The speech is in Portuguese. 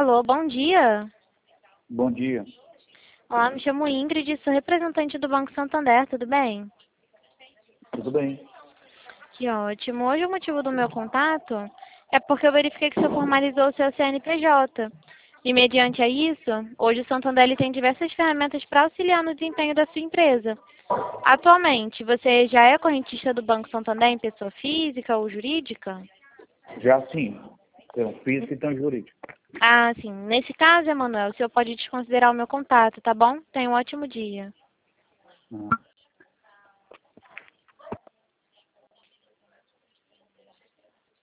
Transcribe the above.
Alô, bom dia. Bom dia. Olá, me chamo Ingrid, sou representante do Banco Santander, tudo bem? Tudo bem? Que ótimo. Hoje o motivo do meu contato é porque eu verifiquei que o senhor formalizou o seu CNPJ. E mediante a isso, hoje o Santander ele tem diversas ferramentas para auxiliar no desempenho da sua empresa. Atualmente, você já é correntista do Banco Santander em pessoa física ou jurídica? Já sim. Tem um físico e tem um jurídico. Ah, sim. Nesse caso, Emanuel, o senhor pode desconsiderar o meu contato, tá bom? Tenha um ótimo dia. Uhum.